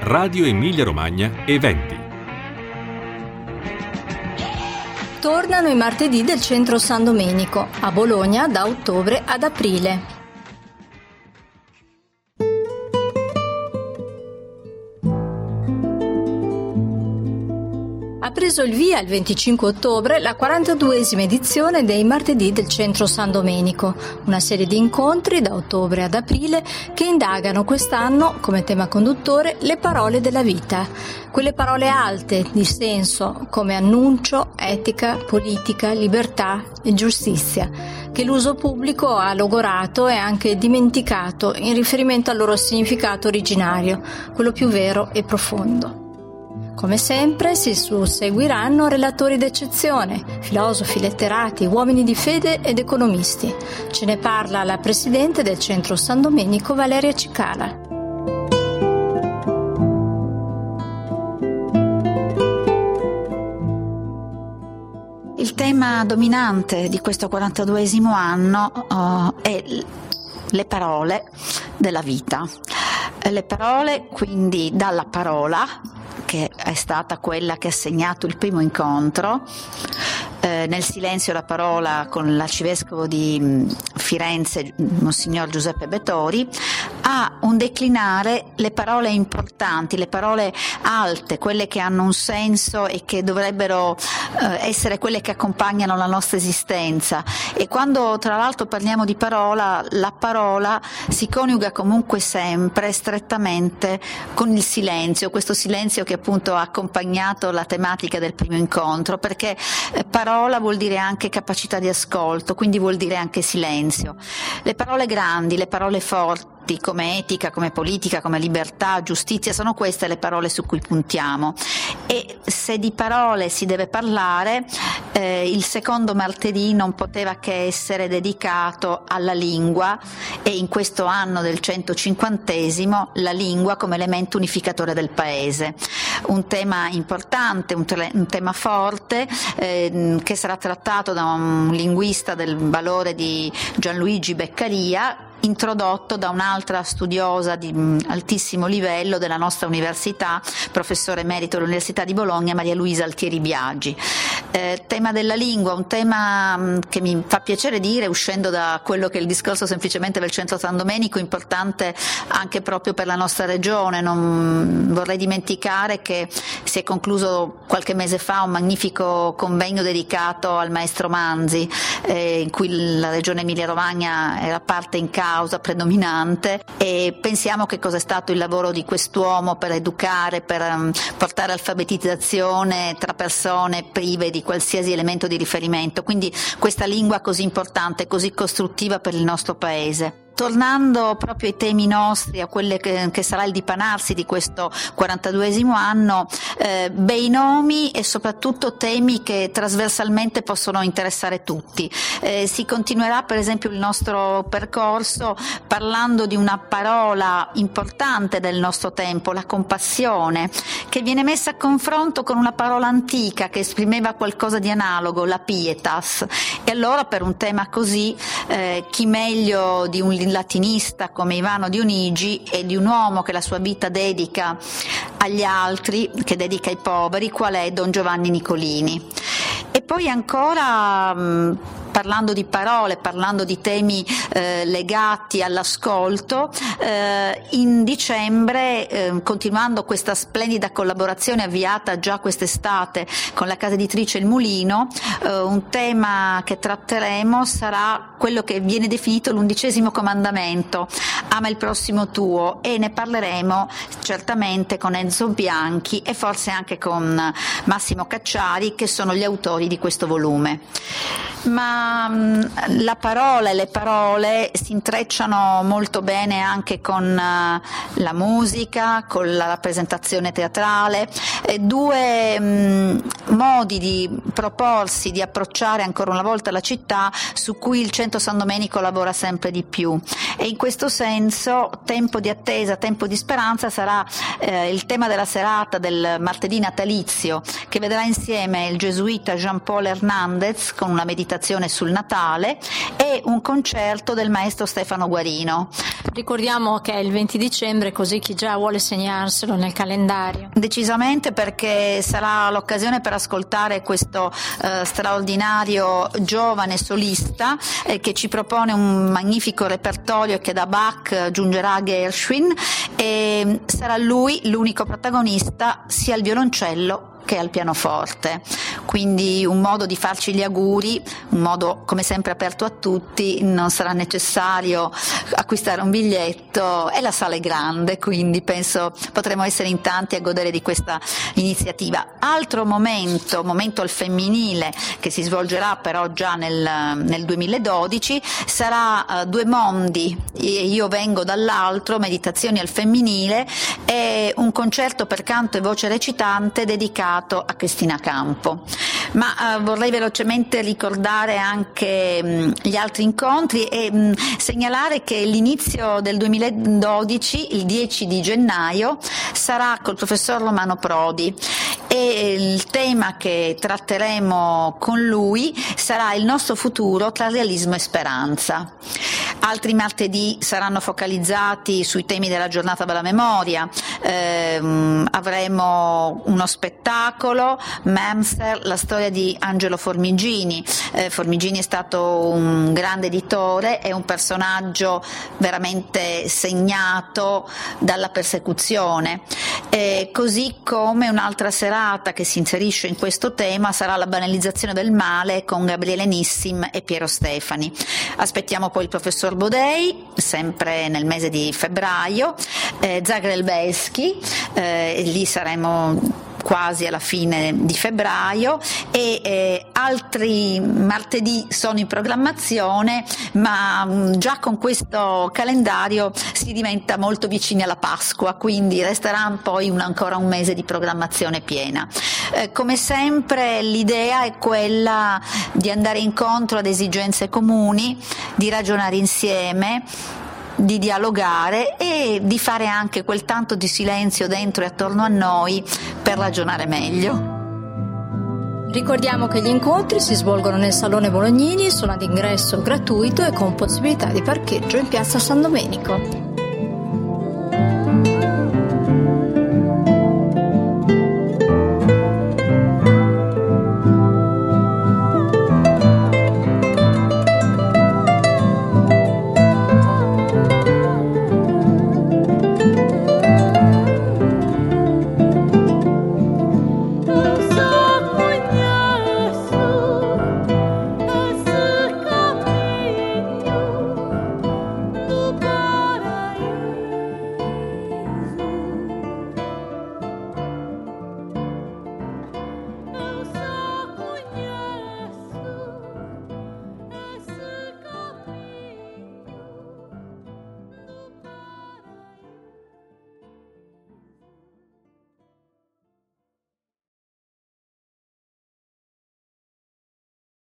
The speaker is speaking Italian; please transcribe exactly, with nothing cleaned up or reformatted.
Radio Emilia Romagna Eventi. Tornano i martedì del Centro San Domenico, a Bologna da ottobre ad aprile. Ha preso il via il venticinque ottobre la quarantaduesima edizione dei Martedì del Centro San Domenico, una serie di incontri da ottobre ad aprile che indagano quest'anno come tema conduttore le parole della vita, quelle parole alte di senso come annuncio, etica, politica, libertà e giustizia, che l'uso pubblico ha logorato e anche dimenticato in riferimento al loro significato originario, quello più vero e profondo. Come sempre si susseguiranno relatori d'eccezione, filosofi, letterati, uomini di fede ed economisti. Ce ne parla la presidente del Centro San Domenico, Valeria Cicala. Il tema dominante di questo quarantaduesimo anno uh, è le parole della vita. Le parole, quindi dalla parola, che è stata quella che ha segnato il primo incontro, eh, nel silenzio la parola con l'arcivescovo di Firenze, Monsignor Giuseppe Bettori, a un declinare le parole importanti, le parole alte, quelle che hanno un senso e che dovrebbero eh, essere quelle che accompagnano la nostra esistenza. E quando tra l'altro parliamo di parola, la parola si coniuga comunque sempre strettamente con il silenzio, questo silenzio che appunto ha accompagnato la tematica del primo incontro, perché eh, parola vuol dire anche capacità di ascolto, quindi vuol dire anche silenzio. Le parole grandi, le parole forti, come etica, come politica, come libertà, giustizia, sono queste le parole su cui puntiamo. E se di parole si deve parlare, eh, il secondo martedì non poteva che essere dedicato alla lingua, e in questo anno del centocinquantesimo la lingua come elemento unificatore del paese. Un tema importante, un, te- un tema forte, eh, che sarà trattato da un linguista del valore di Gianluigi Beccaria, introdotto da un'altra studiosa di altissimo livello della nostra università, professore emerito dell'Università di Bologna, Maria Luisa Altieri Biagi. Eh, tema della lingua, un tema mh, che mi fa piacere dire, uscendo da quello che è il discorso semplicemente del Centro San Domenico, importante anche proprio per la nostra regione. Non vorrei dimenticare che si è concluso qualche mese fa un magnifico convegno dedicato al maestro Manzi, eh, in cui la regione Emilia Romagna era parte in causa predominante, e pensiamo che cosa è stato il lavoro di quest'uomo per educare, per um, portare alfabetizzazione tra persone prive di qualsiasi elemento di riferimento, quindi questa lingua così importante, così costruttiva per il nostro paese. Tornando proprio ai temi nostri, a quelle che, che sarà il dipanarsi di questo quarantaduesimo anno, eh, bei nomi e soprattutto temi che trasversalmente possono interessare tutti. Eh, si continuerà per esempio il nostro percorso parlando di una parola importante del nostro tempo, la compassione, che viene messa a confronto con una parola antica che esprimeva qualcosa di analogo, la pietas. E allora per un tema così, eh, chi meglio di un latinista come Ivano Dionigi e di un uomo che la sua vita dedica agli altri, che dedica ai poveri, qual è Don Giovanni Nicolini. E poi ancora mh, parlando di parole, parlando di temi eh, legati all'ascolto, eh, in dicembre, eh, continuando questa splendida collaborazione avviata già quest'estate con la casa editrice Il Mulino, eh, un tema che tratteremo sarà quello che viene definito l'undicesimo comandamento, ama il prossimo tuo, e ne parleremo certamente con Enzo Bianchi e forse anche con Massimo Cacciari, che sono gli autori di questo volume. Ma mh, la parola e le parole si intrecciano molto bene anche con uh, la musica, con la rappresentazione teatrale, e due mh, modi di proporsi, di approcciare ancora una volta la città su cui il Centro San Domenico lavora sempre di più. E in questo senso tempo di attesa, tempo di speranza sarà eh, il tema della serata del martedì natalizio, che vedrà insieme il gesuita Jean Paul Hernandez con una meditazione meditazione sul Natale e un concerto del maestro Stefano Guarino. Ricordiamo che è il venti dicembre, così chi già vuole segnarselo nel calendario. Decisamente, perché sarà l'occasione per ascoltare questo eh, straordinario giovane solista eh, che ci propone un magnifico repertorio che da Bach giungerà a Gershwin, e sarà lui l'unico protagonista sia al violoncello che al pianoforte, quindi un modo di farci gli auguri, un modo come sempre aperto a tutti, non sarà necessario acquistare un biglietto e la sala è grande, quindi penso potremo essere in tanti a godere di questa iniziativa. Altro momento, momento al femminile, che si svolgerà però già nel, nel duemiladodici, sarà uh, Due mondi, io vengo dall'altro, meditazioni al femminile, e un concerto per canto e voce recitante dedicato a Cristina Campo. Ma uh, vorrei velocemente ricordare anche mh, gli altri incontri e mh, segnalare che l'inizio del duemiladodici, il dieci di gennaio, sarà col professor Romano Prodi, e il tema che tratteremo con lui sarà il nostro futuro tra realismo e speranza. Altri martedì saranno focalizzati sui temi della giornata della memoria, eh, avremo uno spettacolo, Memser, la storia di Angelo Formigini. Eh, Formigini è stato un grande editore, è un personaggio veramente segnato dalla persecuzione, eh, così come un'altra serata che si inserisce in questo tema sarà la banalizzazione del male con Gabriele Nissim e Piero Stefani. Aspettiamo poi il professor Bodei, sempre nel mese di febbraio, eh, Zagrelbelski, eh, lì saremo quasi alla fine di febbraio, e eh, altri martedì sono in programmazione, ma mh, già con questo calendario si diventa molto vicini alla Pasqua, quindi resterà poi un, ancora un mese di programmazione piena. Eh, come sempre l'idea è quella di andare incontro ad esigenze comuni, di ragionare insieme, di dialogare e di fare anche quel tanto di silenzio dentro e attorno a noi per ragionare meglio. Ricordiamo che gli incontri si svolgono nel Salone Bolognini, sono ad ingresso gratuito e con possibilità di parcheggio in piazza San Domenico.